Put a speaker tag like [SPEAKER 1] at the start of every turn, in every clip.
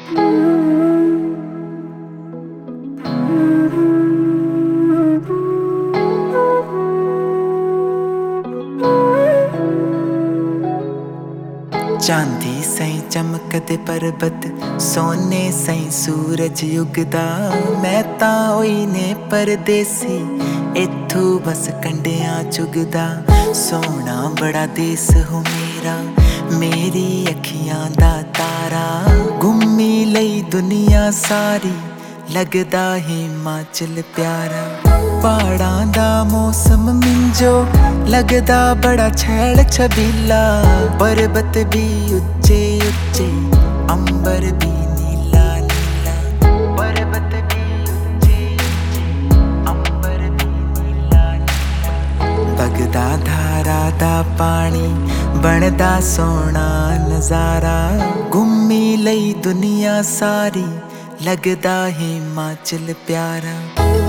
[SPEAKER 1] चांदी सई चमकदे पर्बत सोने सई सूरज उगदा। मैं तां होई ने परदेसी इत्थू बस कंडियां चुगदा। सोना बड़ा देस हो मेरा मेरी अखियां दा तारा। घुम्मी लई दुनिया सारी लगदा हिमाचल प्यारा। पहाड़ां दा मौसम मिंजो लगदा बड़ा छैल छबीला। पर्वत भी उच्चे उच्चे अंबर भी नीला नीला। पर्वत भी उच्चे उच्चे अंबर भी नीला नीला। बगदा धारा दा पानी बनदा सोहना नजारा। घुम्मी लई दुनिया सारी लगदा हिमाचल प्यारा।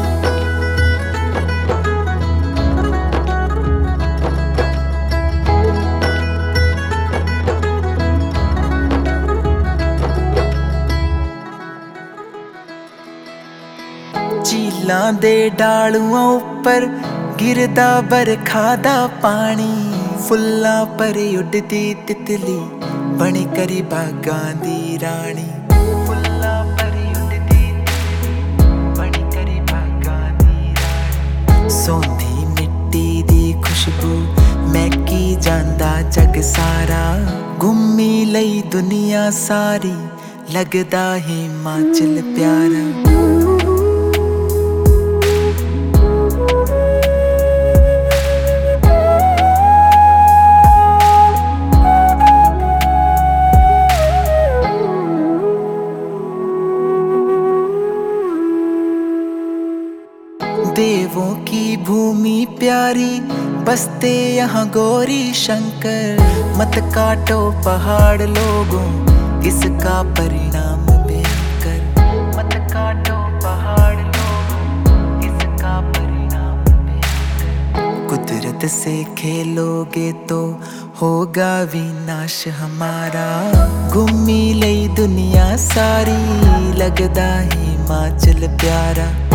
[SPEAKER 1] झीलां दे डालूआं उप्पर गिरदा बरखा दा पानी। फुल्लां पर उडदी तितली बनी करी बागां दी रानी। फुल्लां पर उडदी तितली बनी करी बागां दी रानी। सोंधी मिट्टी दी खुशबू महकी जांदा जग सारा। घुम्मी लई दुनिया सारी लगदा हिमाचल प्यारा। देवों की भूमि प्यारी बसते यहाँ गौरी शंकर। मत काटो पहाड़ लोगों इसका परिणाम भयंकर। मत काटो पहाड़ लोगों इसका परिणाम भयंकर। कुदरत से खेलोगे तो होगा विनाश हमारा। घूमी लई दुनिया सारी लगदा हिमाचल प्यारा।